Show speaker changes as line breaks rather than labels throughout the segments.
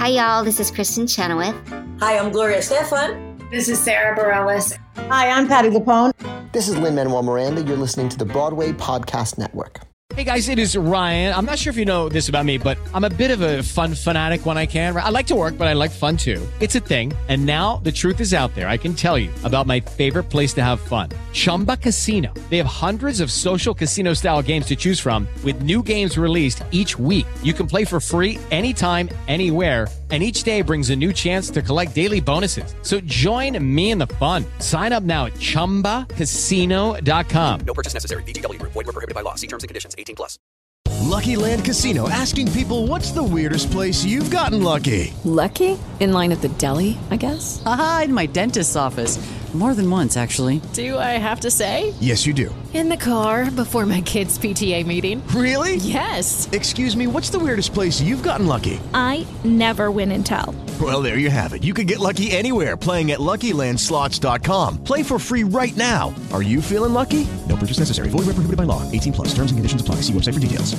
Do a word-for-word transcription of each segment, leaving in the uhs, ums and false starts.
Hi, y'all. This is Kristen Chenoweth.
Hi, I'm Gloria Estefan.
This is Sarah Bareilles.
Hi, I'm Patti LuPone.
This is Lin-Manuel Miranda. You're listening to the Broadway Podcast Network.
Hey guys, it is Ryan. I'm not sure if you know this about me, but I'm a bit of a fun fanatic when I can. I like to work, but I like fun too. It's a thing. And now the truth is out there. I can tell you about my favorite place to have fun. Chumba Casino. They have hundreds of social casino style games to choose from with new games released each week. You can play for free anytime, anywhere. And each day brings a new chance to collect daily bonuses. So join me in the fun. Sign up now at chumba casino dot com.
No purchase necessary. V G W. Void where prohibited by law. See terms and conditions. eighteen plus.
Lucky Land Casino, asking people, what's the weirdest place you've gotten lucky?
Lucky? In line at the deli, I guess?
Aha, in my dentist's office. More than once, actually.
Do I have to say?
Yes, you do.
In the car before my kids' P T A meeting.
Really?
Yes.
Excuse me, what's the weirdest place you've gotten lucky?
I never win and tell.
Well, there you have it. You can get lucky anywhere, playing at Lucky Land Slots dot com. Play for free right now. Are you feeling lucky? No purchase necessary. Void where prohibited by law. eighteen plus. Terms and conditions apply. See website for details.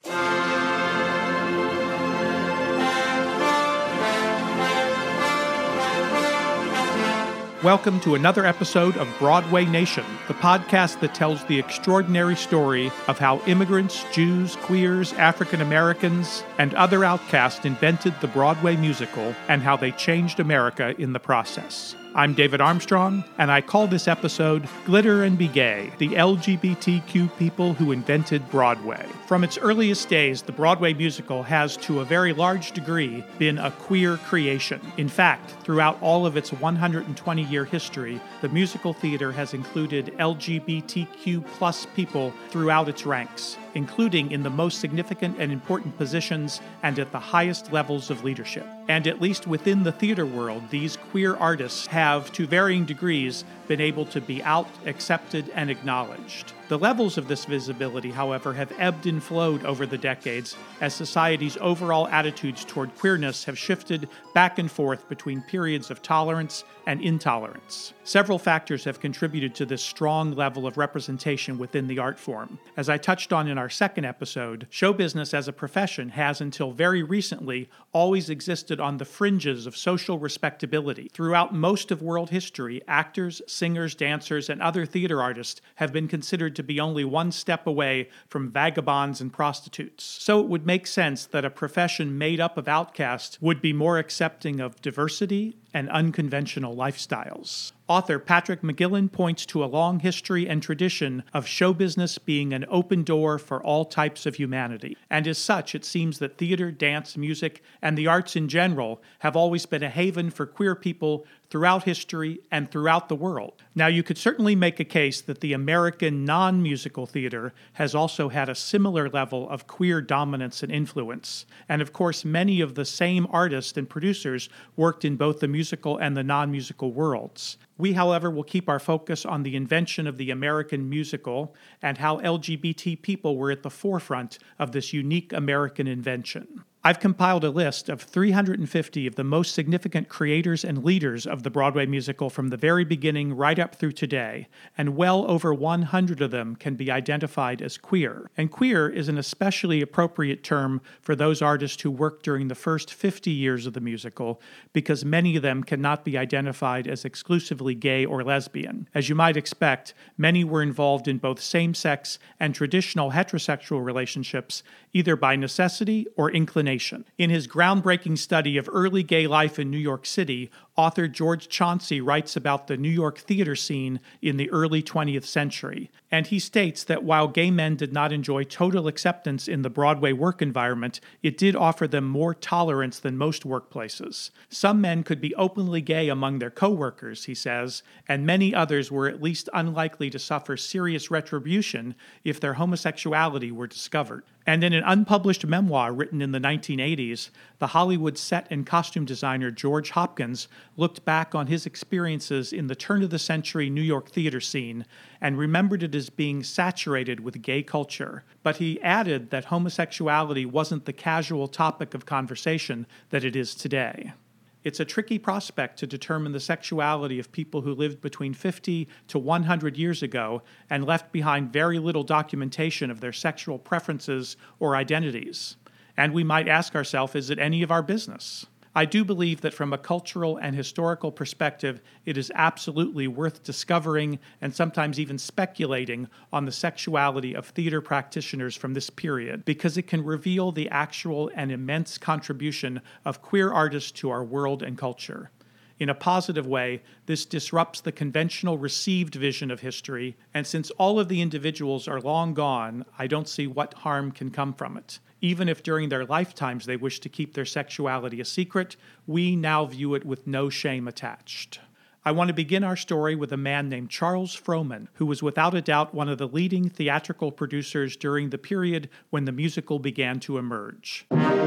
Welcome to another episode of Broadway Nation, the podcast that tells the extraordinary story of how immigrants, Jews, queers, African Americans, and other outcasts invented the Broadway musical and how they changed America in the process. I'm David Armstrong, and I call this episode Glitter and Be Gay, the L G B T Q people who invented Broadway. From its earliest days, the Broadway musical has, to a very large degree, been a queer creation. In fact, throughout all of its one hundred twenty year history, the musical theater has included L G B T Q plus people throughout its ranks, including in the most significant and important positions and at the highest levels of leadership. And at least within the theater world, these queer artists have, to varying degrees, been able to be out, accepted, and acknowledged. The levels of this visibility, however, have ebbed and flowed over the decades as society's overall attitudes toward queerness have shifted back and forth between periods of tolerance and intolerance. Several factors have contributed to this strong level of representation within the art form. As I touched on in our second episode, show business as a profession has until very recently always existed on the fringes of social respectability. Throughout most of world history, actors, singers, dancers, and other theater artists have been considered to be only one step away from vagabonds and prostitutes. So it would make sense that a profession made up of outcasts would be more accepting of diversity and unconventional lifestyles. Author Patrick McGillen points to a long history and tradition of show business being an open door for all types of humanity. And as such, it seems that theater, dance, music, and the arts in general have always been a haven for queer people throughout history and throughout the world. Now, you could certainly make a case that the American non-musical theater has also had a similar level of queer dominance and influence. And of course, many of the same artists and producers worked in both the musical and the non-musical worlds. We, however, will keep our focus on the invention of the American musical and how L G B T people were at the forefront of this unique American invention. I've compiled a list of three hundred fifty of the most significant creators and leaders of the Broadway musical from the very beginning right up through today, and well over one hundred of them can be identified as queer. And queer is an especially appropriate term for those artists who worked during the first fifty years of the musical, because many of them cannot be identified as exclusively gay or lesbian. As you might expect, many were involved in both same-sex and traditional heterosexual relationships, either by necessity or inclination. In his groundbreaking study of early gay life in New York City, author George Chauncey writes about the New York theater scene in the early twentieth century, and he states that while gay men did not enjoy total acceptance in the Broadway work environment, it did offer them more tolerance than most workplaces. Some men could be openly gay among their co-workers, he says, and many others were at least unlikely to suffer serious retribution if their homosexuality were discovered. And in an unpublished memoir written in the nineteen eighties, the Hollywood set and costume designer George Hopkins looked back on his experiences in the turn-of-the-century New York theater scene and remembered it as being saturated with gay culture. But he added that homosexuality wasn't the casual topic of conversation that it is today. It's a tricky prospect to determine the sexuality of people who lived between fifty to one hundred years ago and left behind very little documentation of their sexual preferences or identities. And we might ask ourselves, is it any of our business? I do believe that from a cultural and historical perspective, it is absolutely worth discovering and sometimes even speculating on the sexuality of theater practitioners from this period, because it can reveal the actual and immense contribution of queer artists to our world and culture. In a positive way, this disrupts the conventional received vision of history, and since all of the individuals are long gone, I don't see what harm can come from it. Even if during their lifetimes they wish to keep their sexuality a secret, we now view it with no shame attached. I want to begin our story with a man named Charles Frohman, who was without a doubt one of the leading theatrical producers during the period when the musical began to emerge.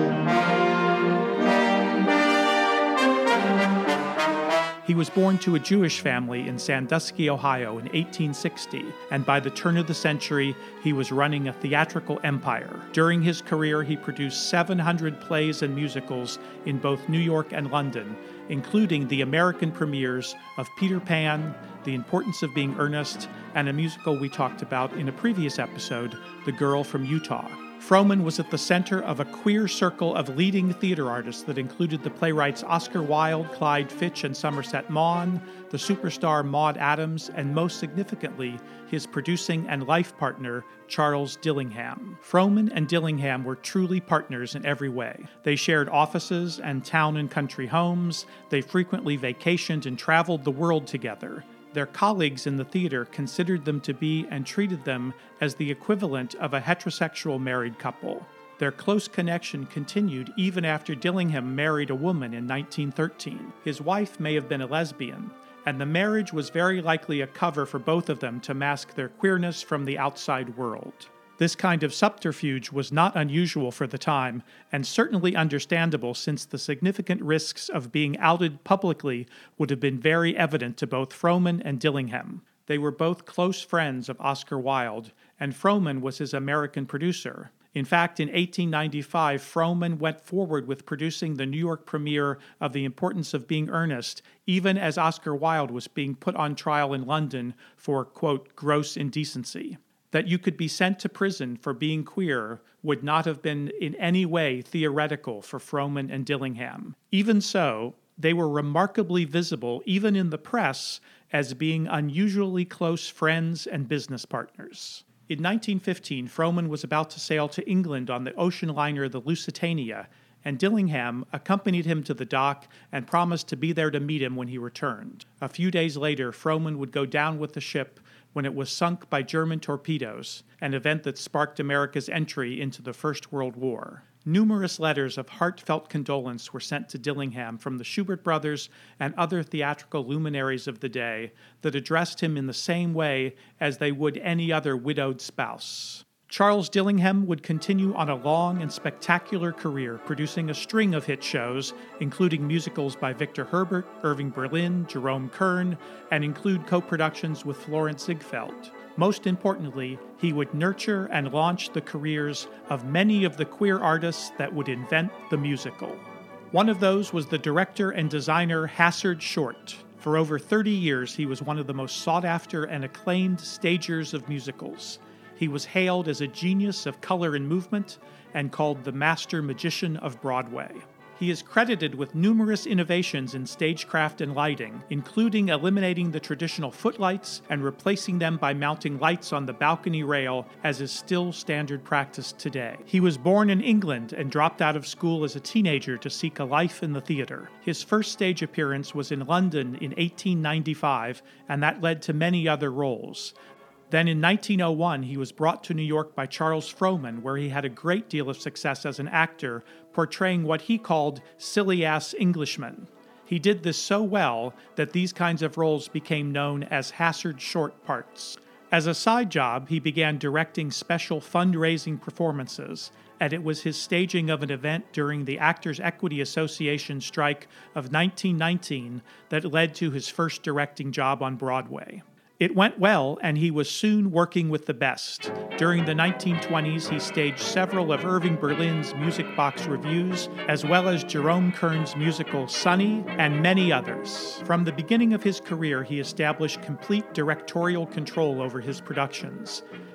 He was born to a Jewish family in Sandusky, Ohio in eighteen sixty, and by the turn of the century, he was running a theatrical empire. During his career, he produced seven hundred plays and musicals in both New York and London, including the American premieres of Peter Pan, The Importance of Being Earnest, and a musical we talked about in a previous episode, The Girl from Utah. Frohman was at the center of a queer circle of leading theater artists that included the playwrights Oscar Wilde, Clyde Fitch, and Somerset Maugham, the superstar Maude Adams, and most significantly, his producing and life partner, Charles Dillingham. Frohman and Dillingham were truly partners in every way. They shared offices and town and country homes. They frequently vacationed and traveled the world together. Their colleagues in the theater considered them to be and treated them as the equivalent of a heterosexual married couple. Their close connection continued even after Dillingham married a woman in nineteen thirteen. His wife may have been a lesbian, and the marriage was very likely a cover for both of them to mask their queerness from the outside world. This kind of subterfuge was not unusual for the time, and certainly understandable since the significant risks of being outed publicly would have been very evident to both Frohman and Dillingham. They were both close friends of Oscar Wilde, and Frohman was his American producer. In fact, in eighteen ninety-five, Frohman went forward with producing the New York premiere of The Importance of Being Earnest, even as Oscar Wilde was being put on trial in London for, quote, gross indecency. That you could be sent to prison for being queer would not have been in any way theoretical for Frohman and Dillingham. Even so, they were remarkably visible, even in the press, as being unusually close friends and business partners. In nineteen fifteen, Frohman was about to sail to England on the ocean liner the Lusitania, and Dillingham accompanied him to the dock and promised to be there to meet him when he returned. A few days later, Frohman would go down with the ship when it was sunk by German torpedoes, an event that sparked America's entry into the First World War. Numerous letters of heartfelt condolence were sent to Dillingham from the Schubert brothers and other theatrical luminaries of the day that addressed him in the same way as they would any other widowed spouse. Charles Dillingham would continue on a long and spectacular career, producing a string of hit shows, including musicals by Victor Herbert, Irving Berlin, Jerome Kern, and include co-productions with Florence Ziegfeld. Most importantly, he would nurture and launch the careers of many of the queer artists that would invent the musical. One of those was the director and designer Hassard Short. For over thirty years, he was one of the most sought-after and acclaimed stagers of musicals. He was hailed as a genius of color and movement and called the master magician of Broadway. He is credited with numerous innovations in stagecraft and lighting, including eliminating the traditional footlights and replacing them by mounting lights on the balcony rail, as is still standard practice today. He was born in England and dropped out of school as a teenager to seek a life in the theater. His first stage appearance was in London in eighteen ninety-five, and that led to many other roles. Then in nineteen oh one, he was brought to New York by Charles Frohman, where he had a great deal of success as an actor, portraying what he called silly-ass Englishmen. He did this so well that these kinds of roles became known as Hassard Short parts. As a side job, he began directing special fundraising performances, and it was his staging of an event during the Actors Equity Association strike of nineteen nineteen that led to his first directing job on Broadway. It went well, and he was soon working with the best. During the nineteen twenties, he staged several of Irving Berlin's Music Box Revues, as well as Jerome Kern's musical Sunny, and many others. From the beginning of his career, he established complete directorial control over his productions.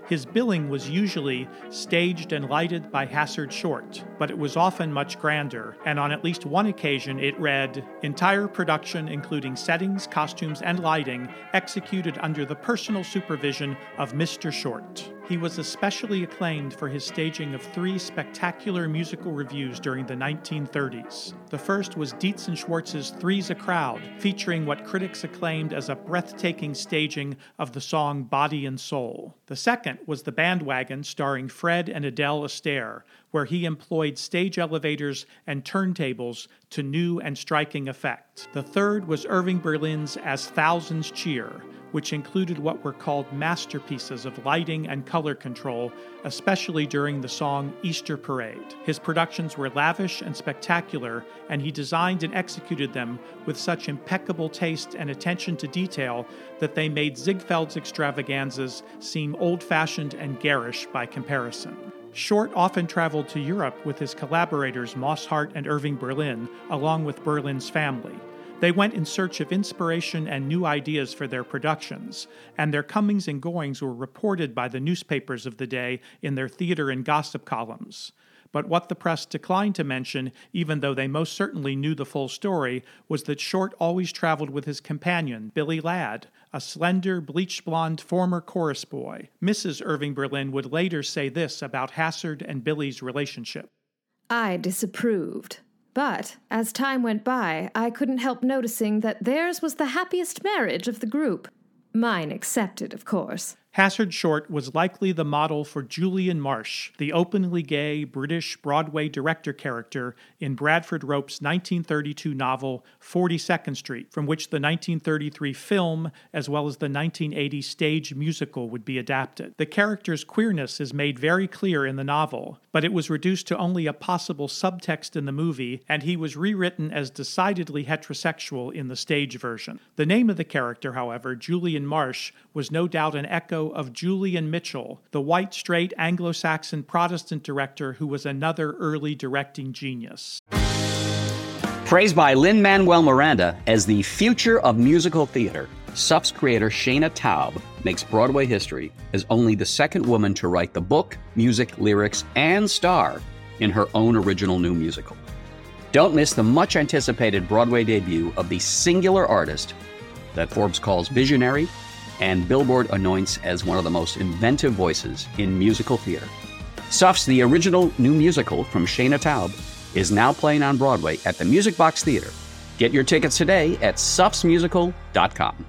His billing was usually staged and lighted by Hassard Short, but it was often much grander, and on at least one occasion it read, "Entire production including settings, costumes, and lighting executed under the personal supervision of Mister Short." He was especially acclaimed for his staging of three spectacular musical revues during the nineteen thirties. The first was Dietz and Schwartz's Three's a Crowd, featuring what critics acclaimed as a breathtaking staging of the song Body and Soul. The second was The Bandwagon, starring Fred and Adele Astaire, where he employed stage elevators and turntables to new and striking effect. The third was Irving Berlin's As Thousands Cheer, which included what were called masterpieces of lighting and color control, especially during the song Easter Parade. His productions were lavish and spectacular, and he designed and executed them with such impeccable taste and attention to detail that they made Ziegfeld's extravaganzas seem old-fashioned and garish by comparison. Short often traveled to Europe with his collaborators Moss Hart and Irving Berlin, along with Berlin's family. They went in search of inspiration and new ideas for their productions, and their comings and goings were reported by the newspapers of the day in their theater and gossip columns. But what the press declined to mention, even though they most certainly knew the full story, was that Short always traveled with his companion, Billy Ladd, a slender, bleach-blonde former chorus boy. Missus Irving Berlin would later say this about Hassard and Billy's relationship.
I disapproved. But, as time went by, I couldn't help noticing that theirs was the happiest marriage of the group. Mine excepted, of course.
Hassard Short was likely the model for Julian Marsh, the openly gay British Broadway director character in Bradford Rope's nineteen thirty-two novel forty-second Street, from which the nineteen thirty-three film as well as the nineteen eighty stage musical would be adapted. The character's queerness is made very clear in the novel, but it was reduced to only a possible subtext in the movie, and he was rewritten as decidedly heterosexual in the stage version. The name of the character, however, Julian Marsh, was no doubt an echo of Julian Mitchell, the white, straight, Anglo-Saxon Protestant director who was another early directing genius.
Praised by Lin-Manuel Miranda as the future of musical theater, S U F's creator Shana Taub makes Broadway history as only the second woman to write the book, music, lyrics, and star in her own original new musical. Don't miss the much-anticipated Broadway debut of the singular artist that Forbes calls visionary and Billboard anoints as one of the most inventive voices in musical theater. S U F's The Original New Musical from Shana Taub is now playing on Broadway at the Music Box Theater. Get your tickets today at sufs musical dot com.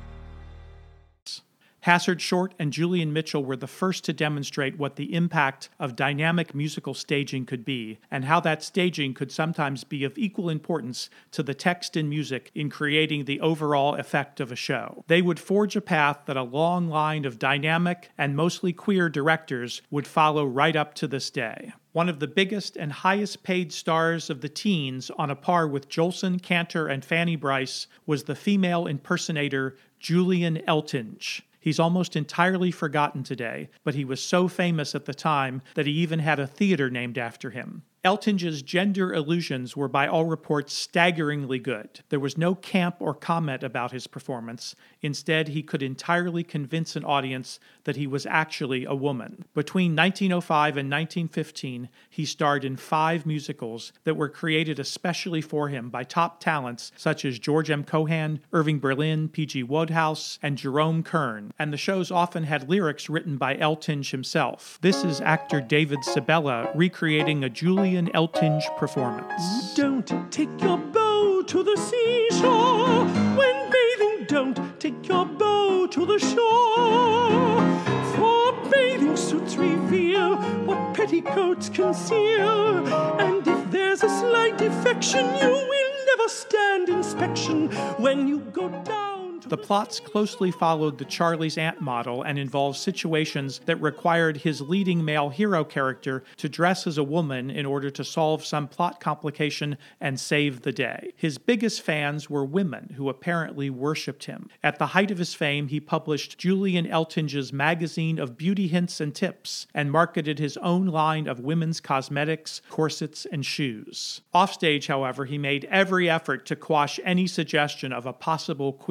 Hassard Short and Julian Mitchell were the first to demonstrate what the impact of dynamic musical staging could be, and how that staging could sometimes be of equal importance to the text and music in creating the overall effect of a show. They would forge a path that a long line of dynamic and mostly queer directors would follow right up to this day. One of the biggest and highest paid stars of the teens, on a par with Jolson, Cantor, and Fanny Brice, was the female impersonator Julian Eltinge. He's almost entirely forgotten today, but he was so famous at the time that he even had a theater named after him. Eltinge's gender illusions were by all reports staggeringly good. There was no camp or comment about his performance. Instead, he could entirely convince an audience that he was actually a woman. Between nineteen oh five and nineteen fifteen, he starred in five musicals that were created especially for him by top talents such as George M. Cohan, Irving Berlin, P G Wodehouse, and Jerome Kern, and the shows often had lyrics written by Eltinge himself. This is actor David Sabella recreating a Julian Eltinge performance.
Don't take your bow to the seashore. When bathing, don't take your bow to the shore. For bathing suits reveal what petticoats conceal. And if there's a slight defection, you will never stand inspection when you go down.
The plots closely followed the Charlie's Aunt model and involved situations that required his leading male hero character to dress as a woman in order to solve some plot complication and save the day. His biggest fans were women who apparently worshipped him. At the height of his fame, he published Julian Eltinge's magazine of beauty hints and tips and marketed his own line of women's cosmetics, corsets, and shoes. Offstage, however, he made every effort to quash any suggestion of a possible queer identity.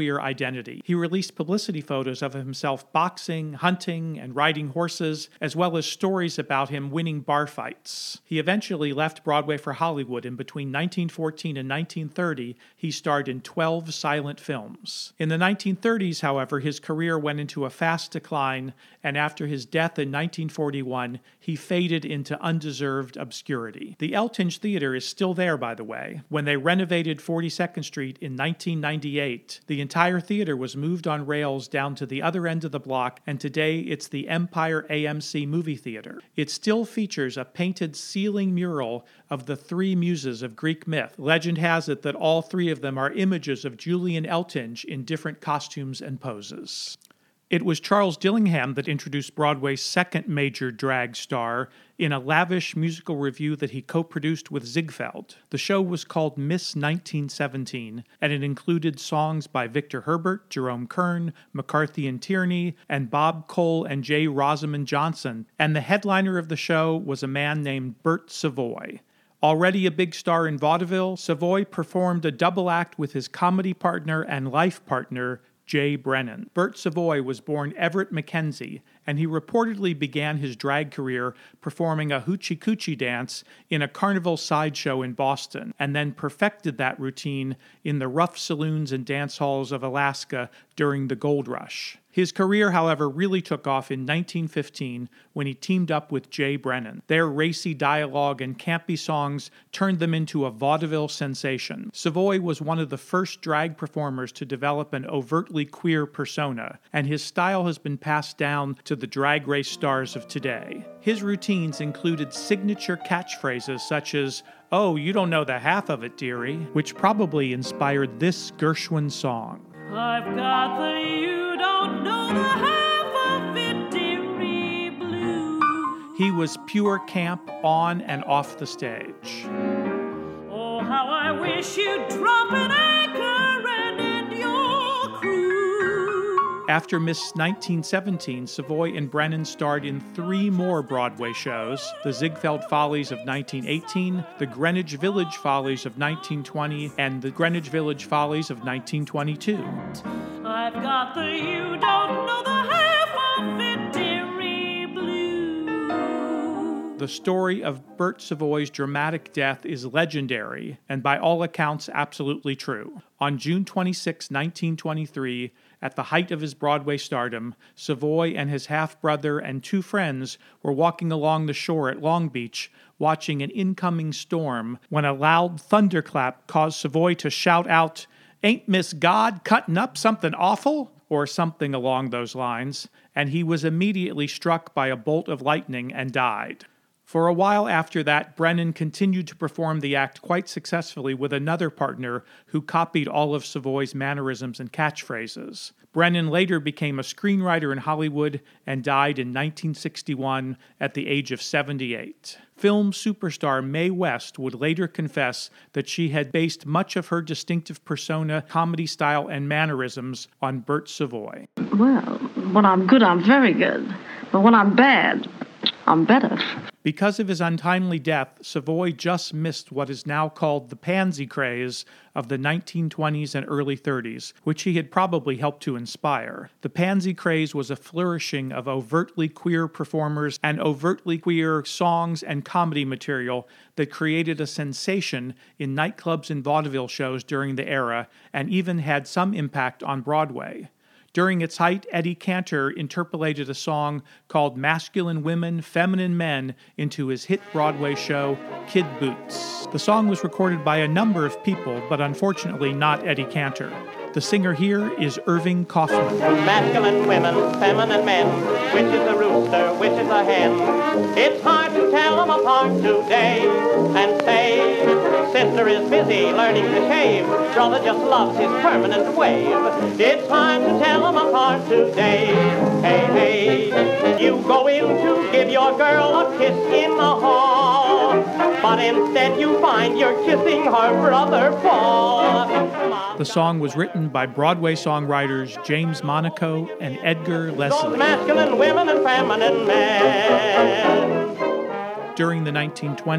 identity. He released publicity photos of himself boxing, hunting, and riding horses, as well as stories about him winning bar fights. He eventually left Broadway for Hollywood, and between nineteen fourteen and nineteen thirty, he starred in twelve silent films. In the nineteen thirties, however, his career went into a fast decline, and after his death in nineteen forty-one, he faded into undeserved obscurity. The Eltinge Theater is still there, by the way. When they renovated forty-second Street in nineteen ninety-eight, the entire theater was moved on rails down to the other end of the block, and today it's the Empire A M C Movie Theater. It still features a painted ceiling mural of the three muses of Greek myth. Legend has it that all three of them are images of Julian Eltinge in different costumes and poses. It was Charles Dillingham that introduced Broadway's second major drag star in a lavish musical revue that he co-produced with Ziegfeld. The show was called Miss nineteen seventeen, and it included songs by Victor Herbert, Jerome Kern, McCarthy and Tierney, and Bob Cole and J. Rosamond Johnson, and the headliner of the show was a man named Bert Savoy. Already a big star in vaudeville, Savoy performed a double act with his comedy partner and life partner, Jay Brennan. Bert Savoy was born Everett Mackenzie, and he reportedly began his drag career performing a hoochie coochie dance in a carnival sideshow in Boston, and then perfected that routine in the rough saloons and dance halls of Alaska during the gold rush. His career, however, really took off in nineteen fifteen when he teamed up with Jay Brennan. Their racy dialogue and campy songs turned them into a vaudeville sensation. Savoy was one of the first drag performers to develop an overtly queer persona, and his style has been passed down to the drag race stars of today. His routines included signature catchphrases such as, "Oh, you don't know the half of it, dearie," which probably inspired this Gershwin song.
I've got the you don't know the half of it, dearie blue.
He was pure camp on and off the stage.
Oh, how I wish you'd drop an anchor and end your cruise.
After Miss nineteen seventeen, Savoy and Brennan starred in three more Broadway shows: the Ziegfeld Follies of nineteen eighteen, the Greenwich Village Follies of nineteen twenty, and the Greenwich Village Follies of nineteen twenty-two.
I've got the you don't know the half of it, dearie blue.
The story of Bert Savoy's dramatic death is legendary, and by all accounts absolutely true. On June twenty-sixth, nineteen twenty-three, at the height of his Broadway stardom, Savoy and his half-brother and two friends were walking along the shore at Long Beach, watching an incoming storm, when a loud thunderclap caused Savoy to shout out, "Ain't Miss God cutting up something awful?" or something along those lines, and he was immediately struck by a bolt of lightning and died. For a while after that, Brennan continued to perform the act quite successfully with another partner who copied all of Savoy's mannerisms and catchphrases. Brennan later became a screenwriter in Hollywood and died in nineteen sixty-one at the age of seventy-eight. Film superstar Mae West would later confess that she had based much of her distinctive persona, comedy style, and mannerisms on Bert Savoy.
Well, when I'm good, I'm very good. But when I'm bad, I'm better.
Because of his untimely death, Savoy just missed what is now called the pansy craze of the nineteen twenties and early thirties, which he had probably helped to inspire. The pansy craze was a flourishing of overtly queer performers and overtly queer songs and comedy material that created a sensation in nightclubs and vaudeville shows during the era, and even had some impact on Broadway. During its height, Eddie Cantor interpolated a song called Masculine Women, Feminine Men into his hit Broadway show, Kid Boots. The song was recorded by a number of people, but unfortunately not Eddie Cantor. The singer here is Irving Kaufman.
Masculine women, feminine men, which is a rooster, which is a hen? It's hard to tell them apart today and say, sister is busy learning to shave, brother just loves his permanent wave. It's hard to tell them apart today. Hey, hey, you go in to give your girl a kiss in the hall, but instead you find you're kissing her brother Paul.
The song was written by Broadway songwriters James Monaco and Edgar Leslie.
Those masculine women and feminine men.
During the nineteen twenties,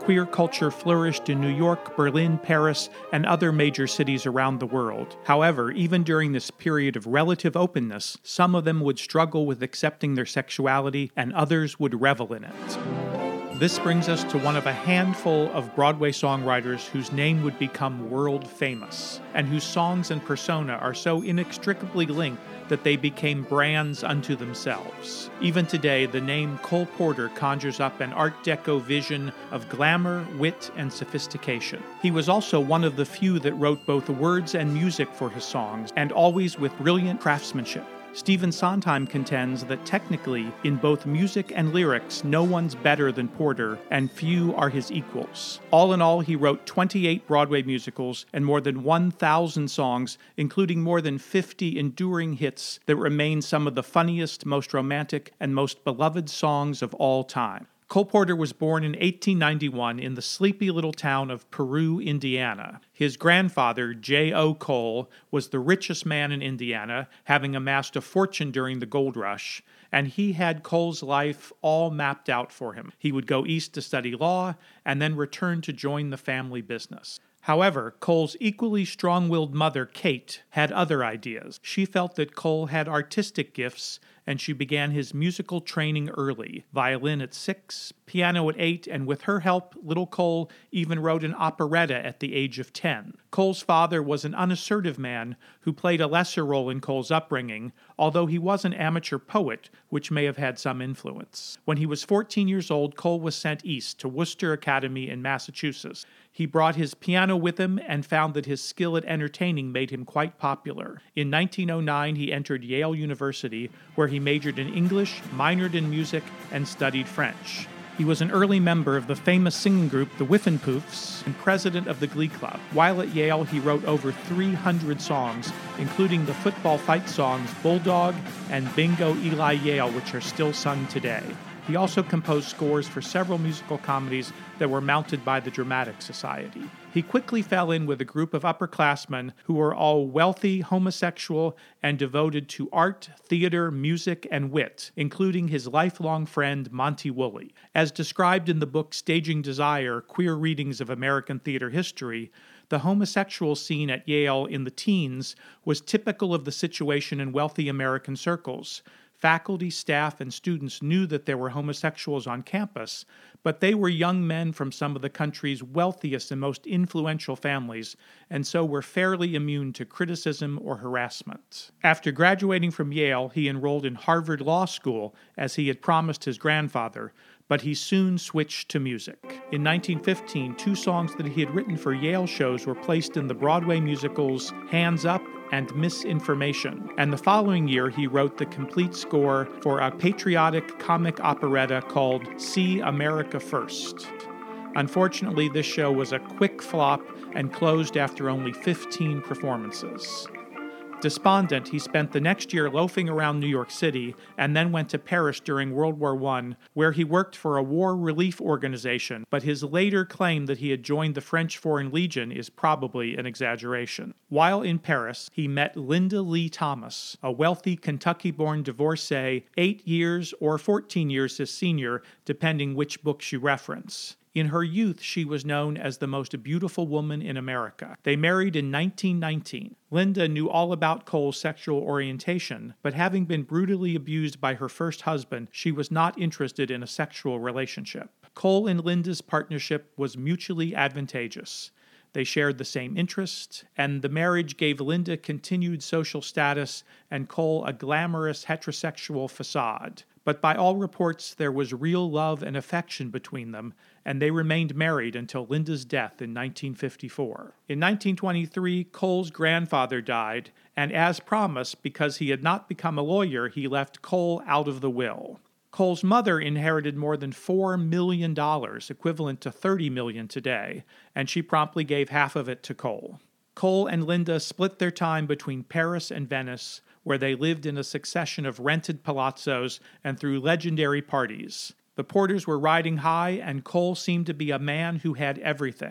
Queer culture flourished in New York, Berlin, Paris, and other major cities around the world. However, even during this period of relative openness, some of them would struggle with accepting their sexuality, and others would revel in it. This brings us to one of a handful of Broadway songwriters whose name would become world famous, and whose songs and persona are so inextricably linked that they became brands unto themselves. Even today, the name Cole Porter conjures up an Art Deco vision of glamour, wit, and sophistication. He was also one of the few that wrote both words and music for his songs, and always with brilliant craftsmanship. Stephen Sondheim contends that technically, in both music and lyrics, no one's better than Porter, and few are his equals. All in all, he wrote twenty-eight Broadway musicals and more than one thousand songs, including more than fifty enduring hits that remain some of the funniest, most romantic, and most beloved songs of all time. Cole Porter was born in eighteen ninety-one in the sleepy little town of Peru, Indiana. His grandfather, J O Cole, was the richest man in Indiana, having amassed a fortune during the gold rush, and he had Cole's life all mapped out for him. He would go east to study law, and then return to join the family business. However, Cole's equally strong-willed mother, Kate, had other ideas. She felt that Cole had artistic gifts, and she began his musical training early, violin at six, piano at eight, and with her help, little Cole even wrote an operetta at the age of ten. Cole's father was an unassertive man who played a lesser role in Cole's upbringing, although he was an amateur poet, which may have had some influence. When he was fourteen years old, Cole was sent east to Worcester Academy in Massachusetts. He brought his piano with him and found that his skill at entertaining made him quite popular. In nineteen oh nine, he entered Yale University, where he majored in English, minored in music, and studied French. He was an early member of the famous singing group The Whiffenpoofs and president of the Glee Club. While at Yale, he wrote over three hundred songs, including the football fight songs Bulldog and Bingo Eli Yale, which are still sung today. He also composed scores for several musical comedies that were mounted by the Dramatic Society. He quickly fell in with a group of upperclassmen who were all wealthy, homosexual, and devoted to art, theater, music, and wit, including his lifelong friend Monty Woolley. As described in the book Staging Desire, Queer Readings of American Theater History, the homosexual scene at Yale in the teens was typical of the situation in wealthy American circles. Faculty, staff, and students knew that there were homosexuals on campus, but they were young men from some of the country's wealthiest and most influential families, and so were fairly immune to criticism or harassment. After graduating from Yale, he enrolled in Harvard Law School, as he had promised his grandfather, but he soon switched to music. In nineteen fifteen, two songs that he had written for Yale shows were placed in the Broadway musicals Hands Up and Misinformation, and the following year he wrote the complete score for a patriotic comic operetta called See America First. Unfortunately, this show was a quick flop and closed after only fifteen performances. Despondent, he spent the next year loafing around New York City and then went to Paris during World War One, where he worked for a war relief organization, but his later claim that he had joined the French Foreign Legion is probably an exaggeration. While in Paris, he met Linda Lee Thomas, a wealthy Kentucky-born divorcee, eight years or fourteen years his senior, depending which books you reference. In her youth, she was known as the most beautiful woman in America. They married in nineteen nineteen. Linda knew all about Cole's sexual orientation, but having been brutally abused by her first husband, she was not interested in a sexual relationship. Cole and Linda's partnership was mutually advantageous. They shared the same interests, and the marriage gave Linda continued social status and Cole a glamorous heterosexual facade. But by all reports, there was real love and affection between them, and they remained married until Linda's death in nineteen fifty-four. In nineteen twenty-three, Cole's grandfather died, and as promised, because he had not become a lawyer, he left Cole out of the will. Cole's mother inherited more than four million dollars, equivalent to thirty million dollars today, and she promptly gave half of it to Cole. Cole and Linda split their time between Paris and Venice, where they lived in a succession of rented palazzos and threw legendary parties. The Porters were riding high, and Cole seemed to be a man who had everything.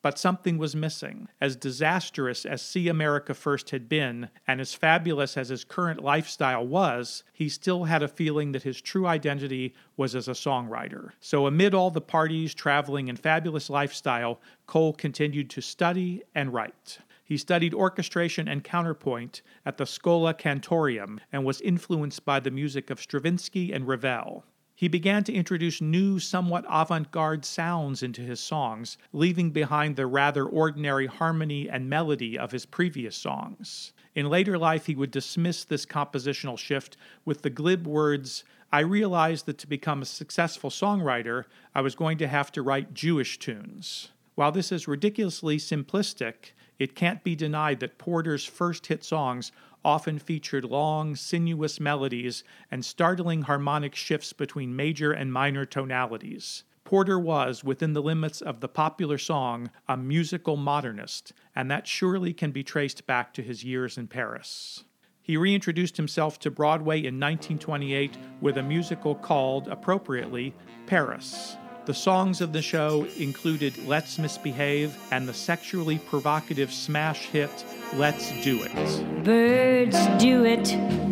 But something was missing. As disastrous as See America First had been, and as fabulous as his current lifestyle was, he still had a feeling that his true identity was as a songwriter. So amid all the parties, traveling, and fabulous lifestyle, Cole continued to study and write. He studied orchestration and counterpoint at the Schola Cantorium and was influenced by the music of Stravinsky and Ravel. He began to introduce new, somewhat avant-garde sounds into his songs, leaving behind the rather ordinary harmony and melody of his previous songs. In later life, he would dismiss this compositional shift with the glib words, "I realized that to become a successful songwriter, I was going to have to write Jewish tunes." While this is ridiculously simplistic, it can't be denied that Porter's first hit songs often featured long, sinuous melodies and startling harmonic shifts between major and minor tonalities. Porter was, within the limits of the popular song, a musical modernist, and that surely can be traced back to his years in Paris. He reintroduced himself to Broadway in nineteen twenty-eight with a musical called, appropriately, Paris. The songs of the show included Let's Misbehave and the sexually provocative smash hit Let's Do It.
Birds do it,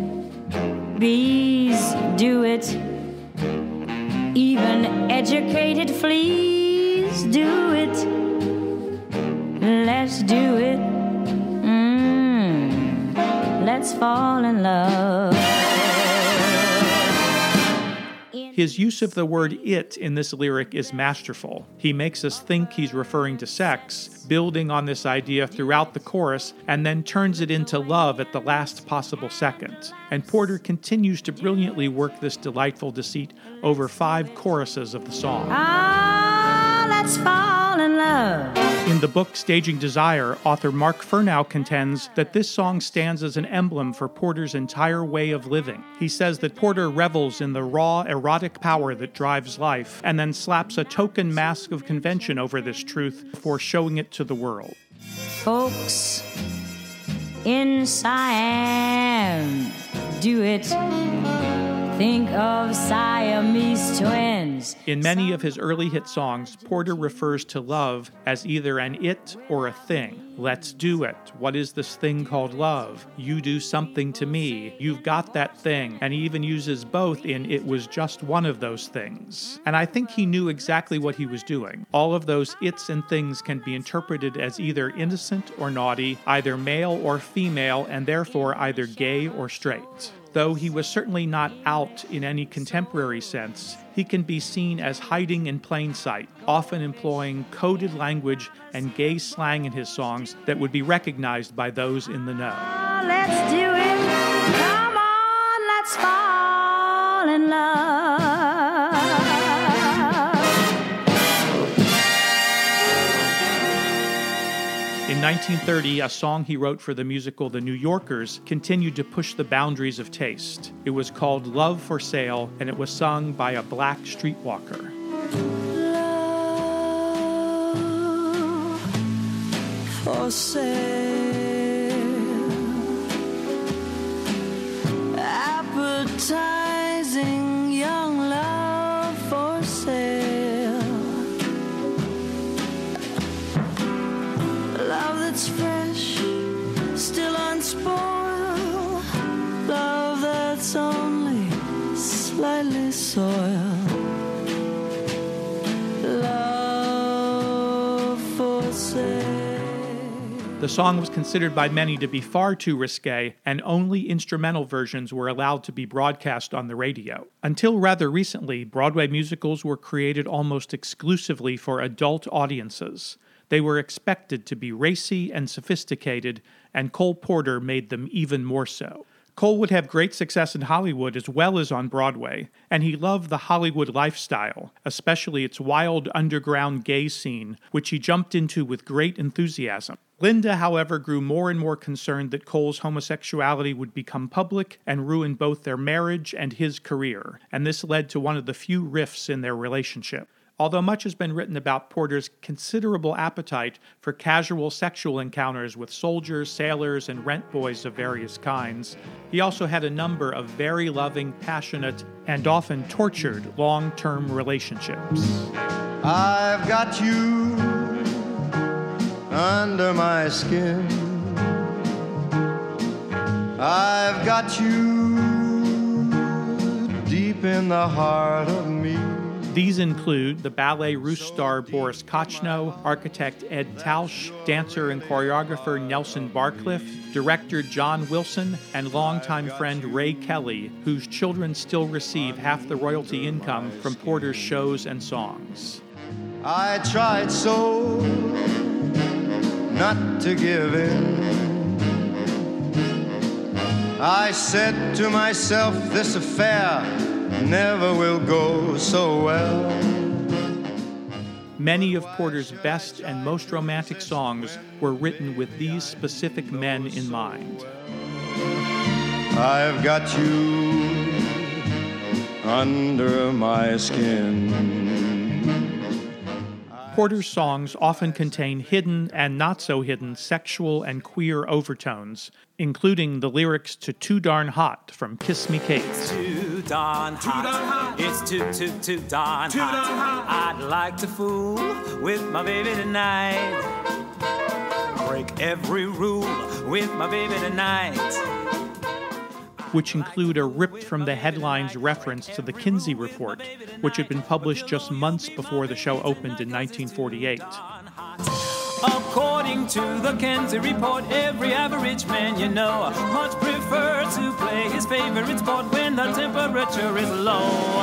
bees do it, even educated fleas do it. Let's do it, mm, let's fall in love.
His use of the word it in this lyric is masterful. He makes us think he's referring to sex, building on this idea throughout the chorus, and then turns it into love at the last possible second. And Porter continues to brilliantly work this delightful deceit over five choruses of the song.
Ah, let's fall in love.
In the book Staging Desire, author Mark Furnow contends that this song stands as an emblem for Porter's entire way of living. He says that Porter revels in the raw, erotic power that drives life, and then slaps a token mask of convention over this truth before showing it to the world.
Folks in Siam do it. Think of Siamese twins.
In many of his early hit songs, Porter refers to love as either an it or a thing. Let's do it. What is this thing called love? You do something to me. You've got that thing. And he even uses both in It Was Just One of Those Things. And I think he knew exactly what he was doing. All of those its and things can be interpreted as either innocent or naughty, either male or female, and therefore either gay or straight. Though he was certainly not out in any contemporary sense, he can be seen as hiding in plain sight, often employing coded language and gay slang in his songs that would be recognized by those in the know.
Oh, let's do it. Come on, let's fall in love.
In nineteen thirty, a song he wrote for the musical The New Yorkers continued to push the boundaries of taste. It was called Love for Sale, and it was sung by a black streetwalker.
Love for sale, appetizing young love for sale. Love that's fresh, still unspoiled. Love that's only slightly soiled. Love for sale.
The song was considered by many to be far too risque, and only instrumental versions were allowed to be broadcast on the radio. Until rather recently, Broadway musicals were created almost exclusively for adult audiences. They were expected to be racy and sophisticated, and Cole Porter made them even more so. Cole would have great success in Hollywood as well as on Broadway, and he loved the Hollywood lifestyle, especially its wild underground gay scene, which he jumped into with great enthusiasm. Linda, however, grew more and more concerned that Cole's homosexuality would become public and ruin both their marriage and his career, and this led to one of the few rifts in their relationship. Although much has been written about Porter's considerable appetite for casual sexual encounters with soldiers, sailors, and rent boys of various kinds, he also had a number of very loving, passionate, and often tortured long-term relationships.
I've got you under my skin. I've got you deep in the heart of me.
These include the Ballet Russe star Boris Kochno, architect Ed Tausch, dancer and choreographer Nelson Barcliffe, director John Wilson, and longtime friend Ray Kelly, whose children still receive half the royalty income from Porter's shows and songs.
I tried so not to give in. I said to myself, this affair never will go so well.
Many of Porter's best and most romantic songs were written with these specific men in mind.
I've got you under my skin.
Porter's songs often contain hidden and not so hidden sexual and queer overtones, including the lyrics to Too Darn Hot from Kiss Me Kate.
It's too darn hot. It's too, too, too darn hot. I'd like to fool with my baby tonight. Break every rule with my baby tonight.
Which include a ripped from the headlines reference to the Kinsey Report, which had been published just months before the show opened in nineteen forty-eight.
According to the Kinsey Report, every average man you know much prefers to play his favorite sport when the temperature is low.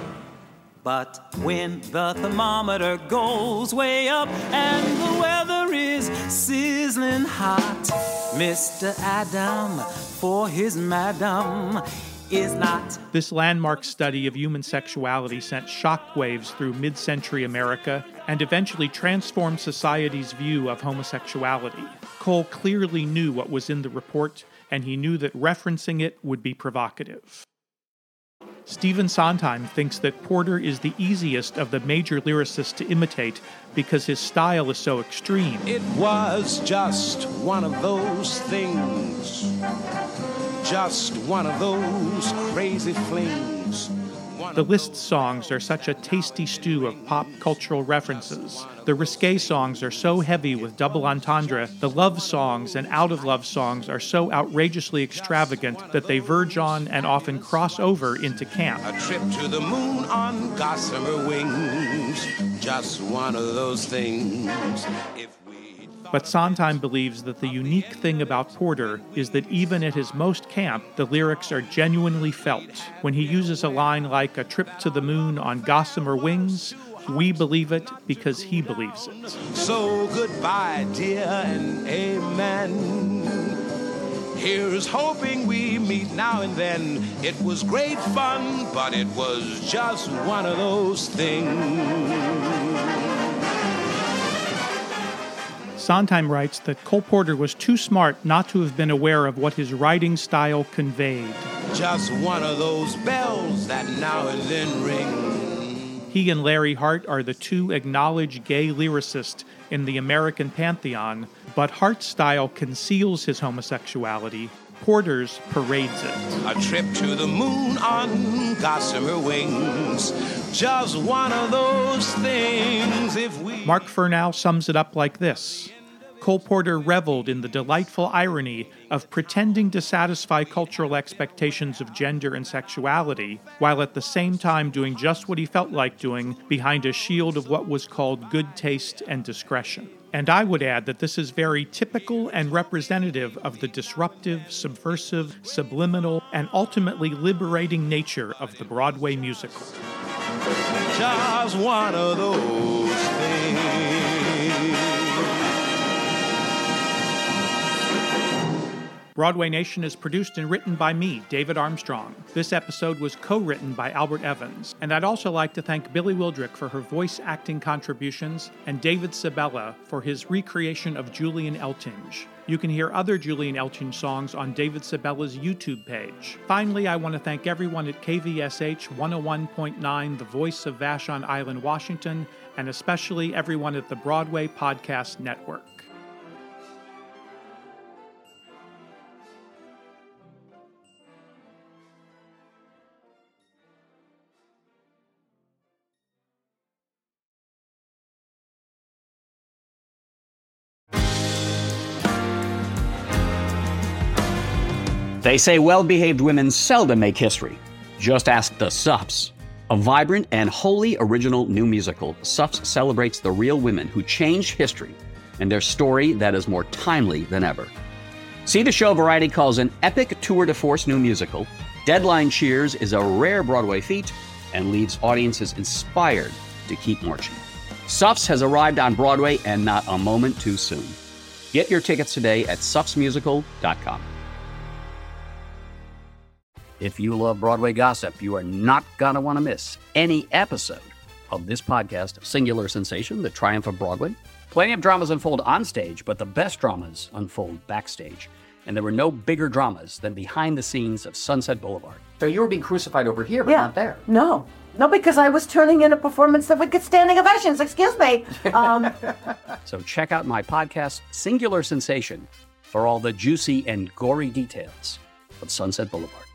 But when the thermometer goes way up and the weather is sizzling hot, Mister Adam, for his madam, is not.
This landmark study of human sexuality sent shockwaves through mid-century America and eventually transformed society's view of homosexuality. Cole clearly knew what was in the report, and he knew that referencing it would be provocative. Stephen Sondheim thinks that Porter is the easiest of the major lyricists to imitate because his style is so extreme.
It was just one of those things, just one of those crazy flings.
The List songs are such a tasty stew of pop cultural references. The risque songs are so heavy with double entendre. The love songs and out-of-love songs are so outrageously extravagant that they verge on and often cross over into camp.
A trip to the moon on gossamer wings, just one of those things. If
But Sondheim believes that the unique thing about Porter is that even at his most camp, the lyrics are genuinely felt. When he uses a line like a trip to the moon on gossamer wings, we believe it because he believes it.
So goodbye, dear, and amen. Here's hoping we meet now and then. It was great fun, but it was just one of those things.
Sondheim writes that Cole Porter was too smart not to have been aware of what his writing style conveyed.
Just one of those bells that now and then ring.
He and Larry Hart are the two acknowledged gay lyricists in the American pantheon, but Hart's style conceals his homosexuality. Porter's parades it.
A trip to the moon on gossamer wings. Just one of those things if we...
Mark Furnow sums it up like this. Cole Porter reveled in the delightful irony of pretending to satisfy cultural expectations of gender and sexuality, while at the same time doing just what he felt like doing behind a shield of what was called good taste and discretion. And I would add that this is very typical and representative of the disruptive, subversive, subliminal, and ultimately liberating nature of the Broadway musical.
Just one of those things.
Broadway Nation is produced and written by me, David Armstrong. This episode was co-written by Albert Evans. And I'd also like to thank Billy Wildrick for her voice acting contributions and David Sabella for his recreation of Julian Eltinge. You can hear other Julian Eltinge songs on David Sabella's YouTube page. Finally, I want to thank everyone at K V S H one oh one point nine, the voice of Vashon Island, Washington, and especially everyone at the Broadway Podcast Network.
They say well-behaved women seldom make history. Just ask the Suffs. A vibrant and wholly original new musical, Suffs celebrates the real women who changed history and their story that is more timely than ever. See the show Variety calls an epic tour de force new musical. Deadline cheers is a rare Broadway feat and leaves audiences inspired to keep marching. Suffs has arrived on Broadway and not a moment too soon. Get your tickets today at suffs musical dot com. If you love Broadway gossip, you are not going to want to miss any episode of this podcast, Singular Sensation, The Triumph of Broadway. Plenty of dramas unfold on stage, but the best dramas unfold backstage. And there were no bigger dramas than behind the scenes of Sunset Boulevard. So you were being crucified over here, but
Yeah.
not there.
No. No, because I was turning in a performance that would get standing ovations. Excuse me. Um,
So check out my podcast, Singular Sensation, for all the juicy and gory details of Sunset Boulevard.